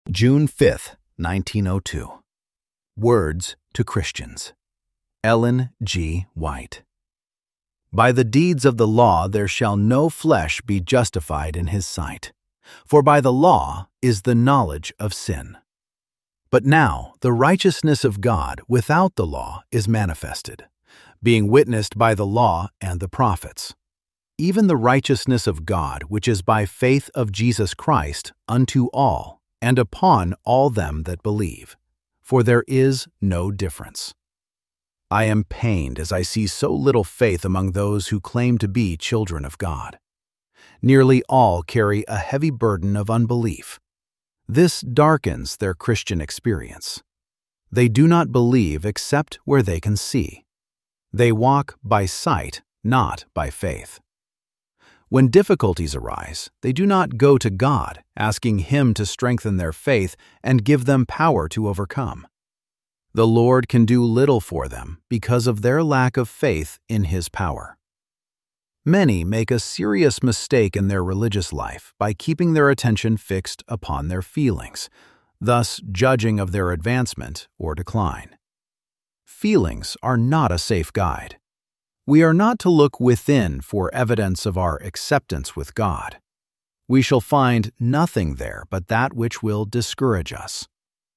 June 5, 1902. Words to Christians. Ellen G. White. By the deeds of the law there shall no flesh be justified in his sight, for by the law is the knowledge of sin. But now the righteousness of God without the law is manifested, being witnessed by the law and the prophets, even the righteousness of God which is by faith of Jesus Christ unto all, and upon all them that believe, for there is no difference. I am pained as I see so little faith among those who claim to be children of God. Nearly all carry a heavy burden of unbelief. This darkens their Christian experience. They do not believe except where they can see. They walk by sight, not by faith. When difficulties arise, they do not go to God, asking Him to strengthen their faith and give them power to overcome. The Lord can do little for them because of their lack of faith in His power. Many make a serious mistake in their religious life by keeping their attention fixed upon their feelings, thus judging of their advancement or decline. Feelings are not a safe guide. We are not to look within for evidence of our acceptance with God. We shall find nothing there but that which will discourage us.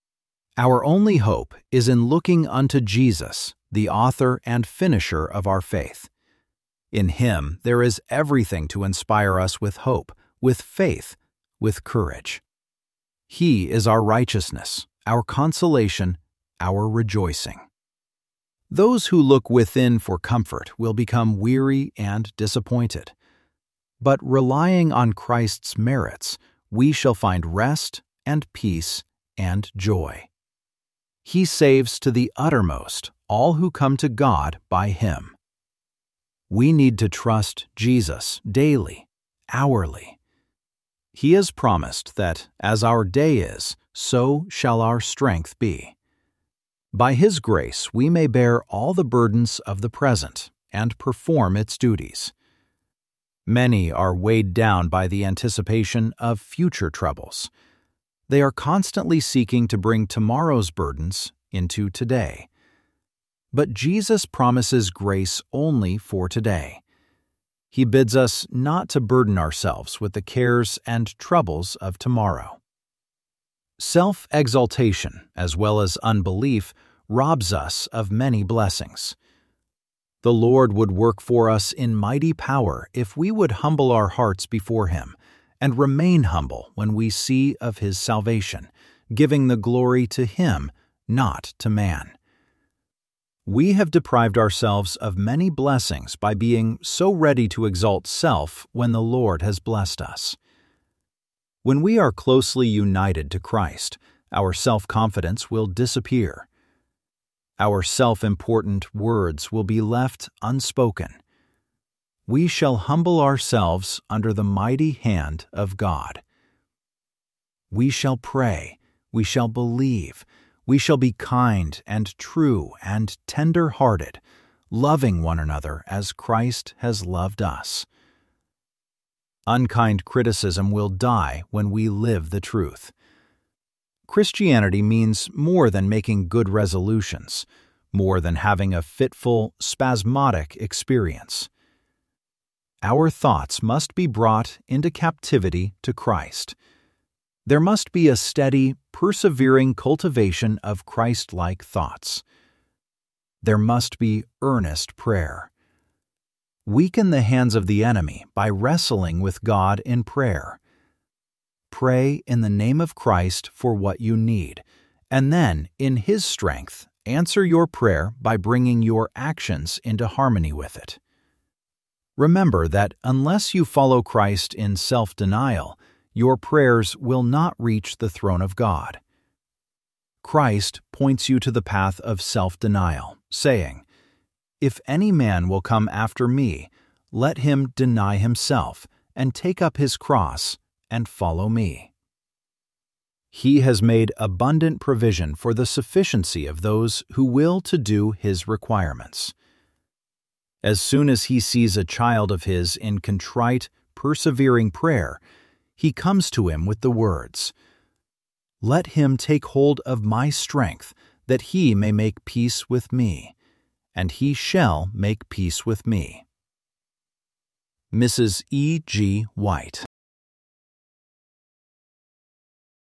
Our only hope is in looking unto Jesus, the author and finisher of our faith. In Him there is everything to inspire us with hope, with faith, with courage. He is our righteousness, our consolation, our rejoicing. Those who look within for comfort will become weary and disappointed. But relying on Christ's merits, we shall find rest and peace and joy. He saves to the uttermost all who come to God by Him. We need to trust Jesus daily, hourly. He has promised that as our day is, so shall our strength be. By His grace we may bear all the burdens of the present and perform its duties. Many are weighed down by the anticipation of future troubles. They are constantly seeking to bring tomorrow's burdens into today. But Jesus promises grace only for today. He bids us not to burden ourselves with the cares and troubles of tomorrow. Self-exaltation, as well as unbelief, robs us of many blessings. The Lord would work for us in mighty power if we would humble our hearts before Him and remain humble when we see of His salvation, giving the glory to Him, not to man. We have deprived ourselves of many blessings by being so ready to exalt self when the Lord has blessed us. When we are closely united to Christ, our self-confidence will disappear. Our self-important words will be left unspoken. We shall humble ourselves under the mighty hand of God. We shall pray, we shall believe, we shall be kind and true and tender-hearted, loving one another as Christ has loved us. Unkind criticism will die when we live the truth. Christianity means more than making good resolutions, more than having a fitful, spasmodic experience. Our thoughts must be brought into captivity to Christ. There must be a steady, persevering cultivation of Christ-like thoughts. There must be earnest prayer. Weaken the hands of the enemy by wrestling with God in prayer. Pray in the name of Christ for what you need, and then, in His strength, answer your prayer by bringing your actions into harmony with it. Remember that unless you follow Christ in self-denial, your prayers will not reach the throne of God. Christ points you to the path of self-denial, saying, "If any man will come after me, let him deny himself and take up his cross and follow me." He has made abundant provision for the sufficiency of those who will to do His requirements. As soon as He sees a child of His in contrite, persevering prayer, He comes to him with the words, Let him take hold of my strength, that he may make peace with me, and he shall make peace with me. Mrs. E. G. White.